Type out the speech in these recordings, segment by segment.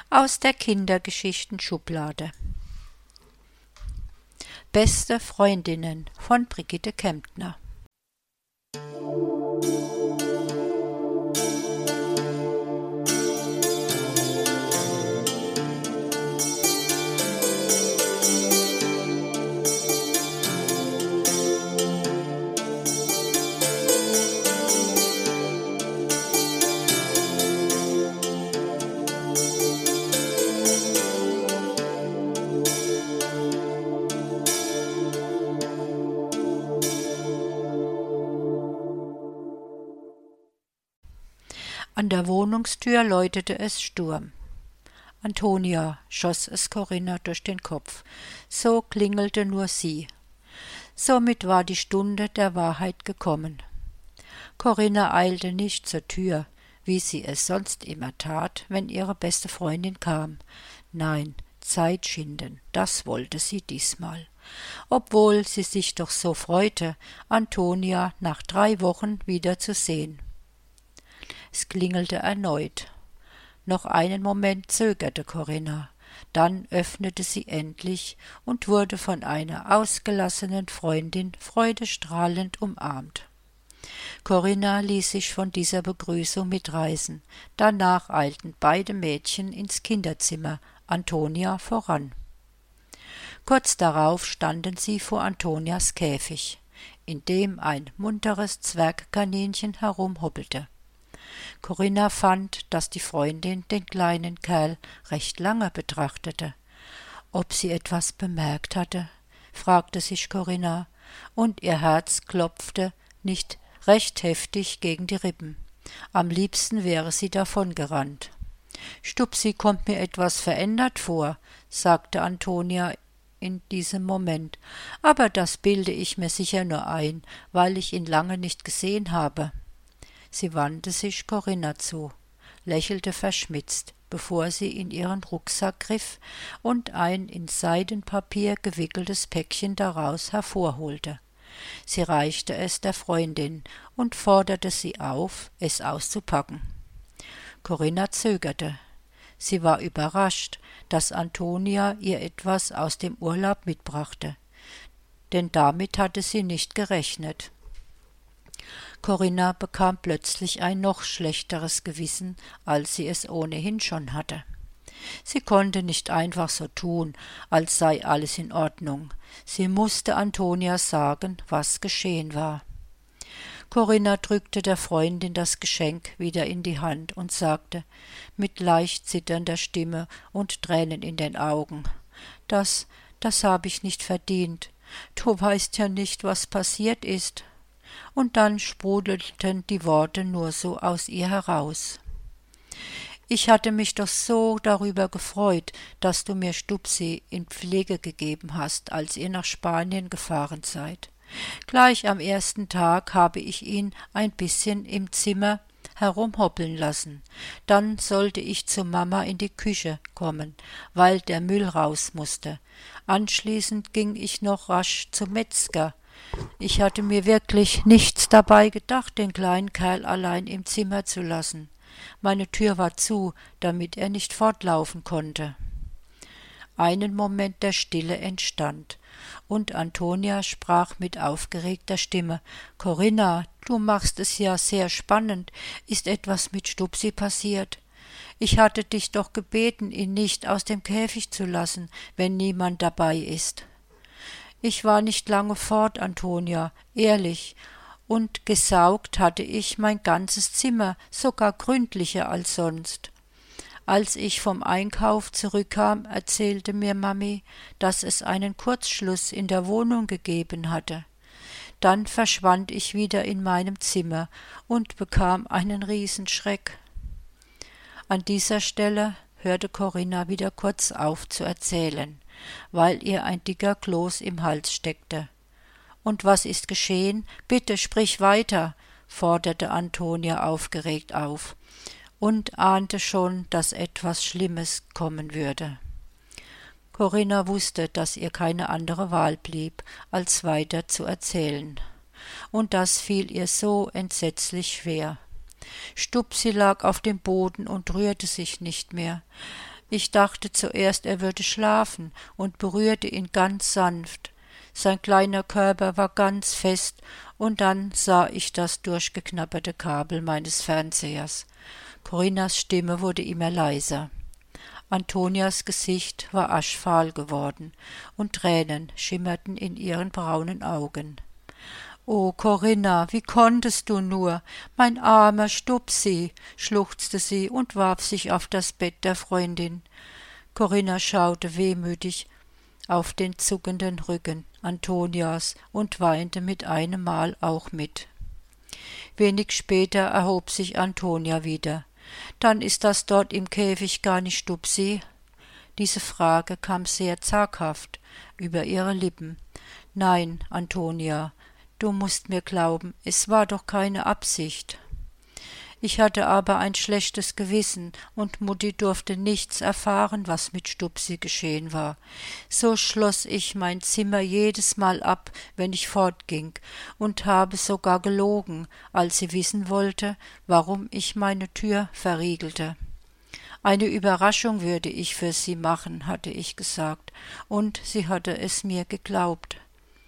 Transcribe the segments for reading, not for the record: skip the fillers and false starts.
Aus der Kindergeschichten-Schublade. Beste Freundinnen von Brigitte Kemptner. An der Wohnungstür läutete es Sturm. Antonia, schoss es Corinna durch den Kopf. So klingelte nur sie. Somit war die Stunde der Wahrheit gekommen. Corinna eilte nicht zur Tür, wie sie es sonst immer tat, wenn ihre beste Freundin kam. Nein, Zeit schinden, das wollte sie diesmal. Obwohl sie sich doch so freute, Antonia nach 3 Wochen wieder zu sehen. Es klingelte erneut. Noch einen Moment zögerte Corinna, dann öffnete sie endlich und wurde von einer ausgelassenen Freundin freudestrahlend umarmt. Corinna ließ sich von dieser Begrüßung mitreißen. Danach eilten beide Mädchen ins Kinderzimmer, Antonia voran. Kurz darauf standen sie vor Antonias Käfig, in dem ein munteres Zwergkaninchen herumhoppelte. Corinna fand, dass die Freundin den kleinen Kerl recht lange betrachtete. Ob sie etwas bemerkt hatte, fragte sich Corinna, und ihr Herz klopfte nicht recht heftig gegen die Rippen. Am liebsten wäre sie davongerannt. »Stupsi kommt mir etwas verändert vor«, sagte Antonia in diesem Moment, »aber das bilde ich mir sicher nur ein, weil ich ihn lange nicht gesehen habe.« Sie wandte sich Corinna zu, lächelte verschmitzt, bevor sie in ihren Rucksack griff und ein in Seidenpapier gewickeltes Päckchen daraus hervorholte. Sie reichte es der Freundin und forderte sie auf, es auszupacken. Corinna zögerte. Sie war überrascht, dass Antonia ihr etwas aus dem Urlaub mitbrachte, denn damit hatte sie nicht gerechnet. Corinna bekam plötzlich ein noch schlechteres Gewissen, als sie es ohnehin schon hatte. Sie konnte nicht einfach so tun, als sei alles in Ordnung. Sie musste Antonia sagen, was geschehen war. Corinna drückte der Freundin das Geschenk wieder in die Hand und sagte, mit leicht zitternder Stimme und Tränen in den Augen, »Das habe ich nicht verdient. Du weißt ja nicht, was passiert ist.« Und dann sprudelten die Worte nur so aus ihr heraus. »Ich hatte mich doch so darüber gefreut, dass du mir Stupsi in Pflege gegeben hast, als ihr nach Spanien gefahren seid. Gleich am ersten Tag habe ich ihn ein bisschen im Zimmer herumhoppeln lassen. Dann sollte ich zu Mama in die Küche kommen, weil der Müll raus musste. Anschließend ging ich noch rasch zum Metzger. Ich hatte mir wirklich nichts dabei gedacht, den kleinen Kerl allein im Zimmer zu lassen. Meine Tür war zu, damit er nicht fortlaufen konnte.« Einen Moment der Stille entstand, und Antonia sprach mit aufgeregter Stimme, »Corinna, du machst es ja sehr spannend. Ist etwas mit Stupsi passiert? Ich hatte dich doch gebeten, ihn nicht aus dem Käfig zu lassen, wenn niemand dabei ist.« »Ich war nicht lange fort, Antonia, ehrlich, und gesaugt hatte ich mein ganzes Zimmer, sogar gründlicher als sonst. Als ich vom Einkauf zurückkam, erzählte mir Mami, dass es einen Kurzschluss in der Wohnung gegeben hatte. Dann verschwand ich wieder in meinem Zimmer und bekam einen Riesenschreck.« An dieser Stelle hörte Corinna wieder kurz auf zu erzählen, weil ihr ein dicker Kloß im Hals steckte. »Und was ist geschehen? Bitte sprich weiter«, forderte Antonia aufgeregt auf und ahnte schon, dass etwas Schlimmes kommen würde. Corinna wusste, dass ihr keine andere Wahl blieb, als weiter zu erzählen. Und das fiel ihr so entsetzlich schwer. Stupsi lag auf dem Boden und rührte sich nicht mehr. Ich dachte zuerst, er würde schlafen und berührte ihn ganz sanft. Sein kleiner Körper war ganz fest, und dann sah ich das durchgeknabberte Kabel meines Fernsehers. Corinnas Stimme wurde immer leiser. Antonias Gesicht war aschfahl geworden, und Tränen schimmerten in ihren braunen Augen. »Oh, Corinna, wie konntest du nur? Mein armer Stupsi«, schluchzte sie und warf sich auf das Bett der Freundin. Corinna schaute wehmütig auf den zuckenden Rücken Antonias und weinte mit einem Mal auch mit. Wenig später erhob sich Antonia wieder. »Dann ist das dort im Käfig gar nicht Stupsi?« Diese Frage kam sehr zaghaft über ihre Lippen. »Nein, Antonia, du musst mir glauben, es war doch keine Absicht.« Ich hatte aber ein schlechtes Gewissen, und Mutti durfte nichts erfahren, was mit Stupsi geschehen war. So schloss ich mein Zimmer jedes Mal ab, wenn ich fortging, und habe sogar gelogen, als sie wissen wollte, warum ich meine Tür verriegelte. Eine Überraschung würde ich für sie machen, hatte ich gesagt, und sie hatte es mir geglaubt.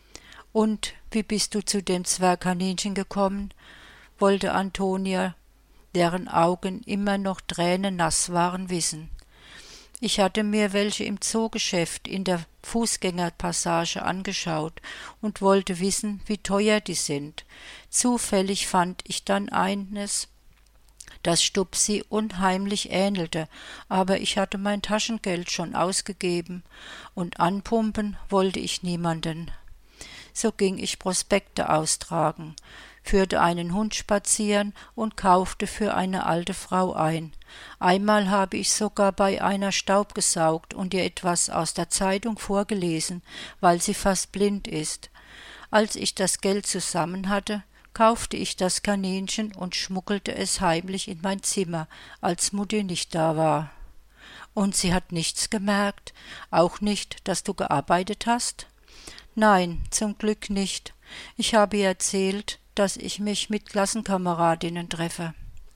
»Und wie bist du zu dem Zwergkaninchen gekommen?« wollte Antonia, deren Augen immer noch tränennass waren, wissen. Ich hatte mir welche im Zoogeschäft in der Fußgängerpassage angeschaut und wollte wissen, wie teuer die sind. Zufällig fand ich dann eines, das Stupsi unheimlich ähnelte, aber ich hatte mein Taschengeld schon ausgegeben, und anpumpen wollte ich niemanden. So ging ich Prospekte austragen, führte einen Hund spazieren und kaufte für eine alte Frau ein. Einmal habe ich sogar bei einer staubgesaugt und ihr etwas aus der Zeitung vorgelesen, weil sie fast blind ist. Als ich das Geld zusammen hatte, kaufte ich das Kaninchen und schmuggelte es heimlich in mein Zimmer, als Mutti nicht da war. Und sie hat nichts gemerkt, auch nicht, dass du gearbeitet hast? Nein, zum Glück nicht. Ich habe ihr erzählt, dass ich mich mit Klassenkameradinnen treffe.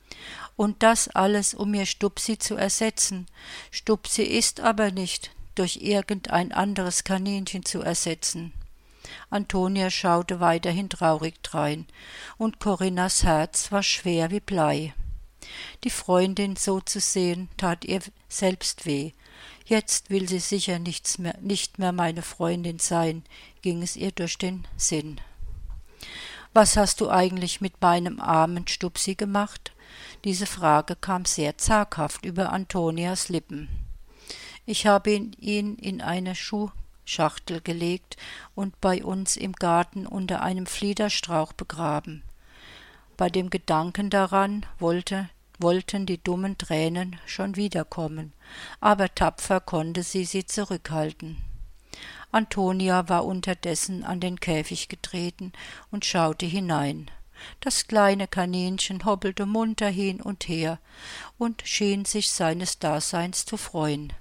Und das alles, um mir Stupsi zu ersetzen. Stupsi ist aber nicht durch irgendein anderes Kaninchen zu ersetzen. Antonia schaute weiterhin traurig drein, und Corinnas Herz war schwer wie Blei. Die Freundin so zu sehen, tat ihr selbst weh. Jetzt will sie sicher nicht mehr meine Freundin sein, ging es ihr durch den Sinn. »Was hast du eigentlich mit meinem armen Stupsi gemacht?« Diese Frage kam sehr zaghaft über Antonias Lippen. »Ich habe ihn in eine Schuhschachtel gelegt und bei uns im Garten unter einem Fliederstrauch begraben.« Bei dem Gedanken daran wollten die dummen Tränen schon wiederkommen, aber tapfer konnte sie zurückhalten. Antonia war unterdessen an den Käfig getreten und schaute hinein. Das kleine Kaninchen hoppelte munter hin und her und schien sich seines Daseins zu freuen.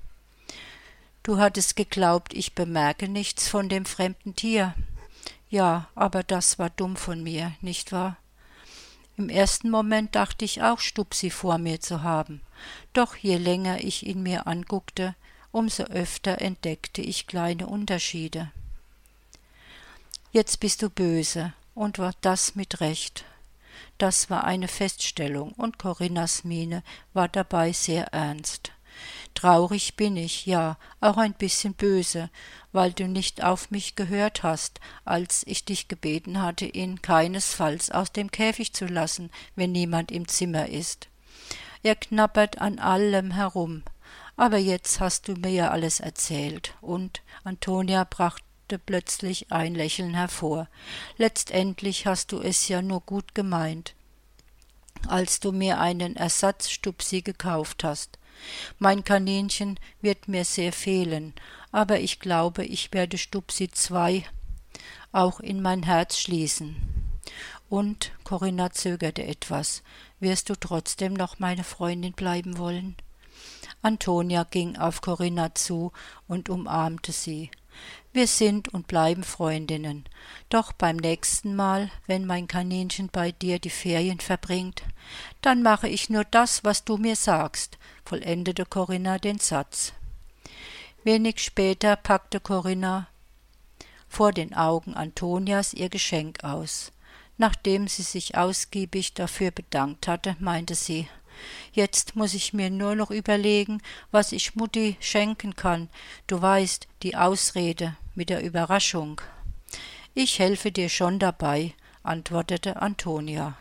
»Du hattest geglaubt, ich bemerke nichts von dem fremden Tier?« »Ja, aber das war dumm von mir, nicht wahr?« Im ersten Moment dachte ich auch, Stupsi vor mir zu haben. Doch je länger ich ihn mir anguckte, umso öfter entdeckte ich kleine Unterschiede. »Jetzt bist du böse, und war das mit Recht.« Das war eine Feststellung, und Corinnas Miene war dabei sehr ernst. »Traurig bin ich, ja, auch ein bisschen böse, weil du nicht auf mich gehört hast, als ich dich gebeten hatte, ihn keinesfalls aus dem Käfig zu lassen, wenn niemand im Zimmer ist. Er knabbert an allem herum. Aber jetzt hast du mir ja alles erzählt.« Und Antonia brachte plötzlich ein Lächeln hervor. »Letztendlich hast du es ja nur gut gemeint, als du mir einen Ersatzstupsi gekauft hast. Mein Kaninchen wird mir sehr fehlen, aber ich glaube, ich werde Stupsi 2 auch in mein Herz schließen.« Und Corinna zögerte etwas. »Wirst du trotzdem noch meine Freundin bleiben wollen?« Antonia ging auf Corinna zu und umarmte sie. Wir sind und bleiben Freundinnen. Doch beim nächsten Mal, wenn mein Kaninchen bei dir die Ferien verbringt, dann mache ich nur das, was du mir sagst, vollendete Corinna den Satz. Wenig später packte Corinna vor den Augen Antonias ihr Geschenk aus. Nachdem sie sich ausgiebig dafür bedankt hatte, meinte sie: »Jetzt muss ich mir nur noch überlegen, was ich Mutti schenken kann. Du weißt, die Ausrede mit der Überraschung.« »Ich helfe dir schon dabei«, antwortete Antonia.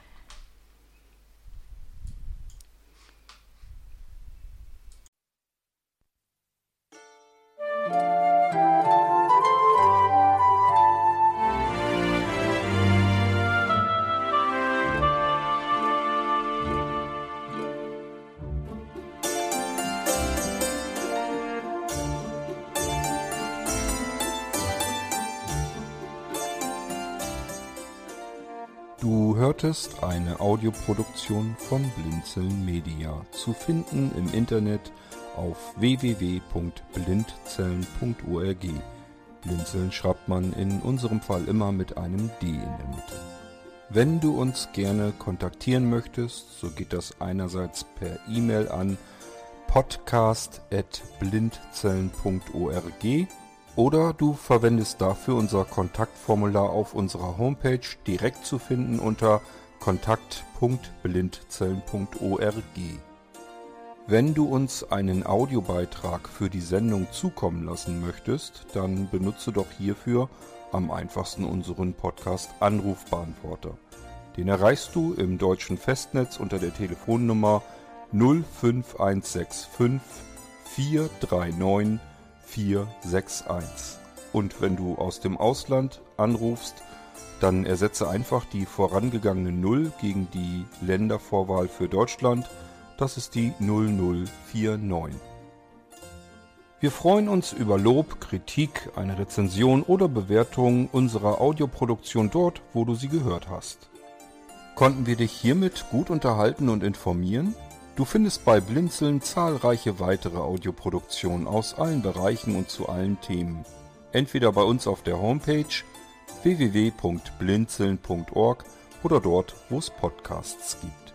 Du hörtest eine Audioproduktion von Blinzeln Media, zu finden im Internet auf www.blindzellen.org. Blinzeln schreibt man in unserem Fall immer mit einem D in der Mitte. Wenn du uns gerne kontaktieren möchtest, so geht das einerseits per E-Mail an podcast@blindzellen.org oder du verwendest dafür unser Kontaktformular auf unserer Homepage, direkt zu finden unter kontakt.blindzellen.org. Wenn du uns einen Audiobeitrag für die Sendung zukommen lassen möchtest, dann benutze doch hierfür am einfachsten unseren Podcast Anrufbeantworter. Den erreichst du im deutschen Festnetz unter der Telefonnummer 05165 439 461. Und wenn du aus dem Ausland anrufst, dann ersetze einfach die vorangegangene 0 gegen die Ländervorwahl für Deutschland. Das ist die 0049. Wir freuen uns über Lob, Kritik, eine Rezension oder Bewertung unserer Audioproduktion dort, wo du sie gehört hast. Konnten wir dich hiermit gut unterhalten und informieren? Du findest bei Blinzeln zahlreiche weitere Audioproduktionen aus allen Bereichen und zu allen Themen. Entweder bei uns auf der Homepage www.blinzeln.org oder dort, wo es Podcasts gibt.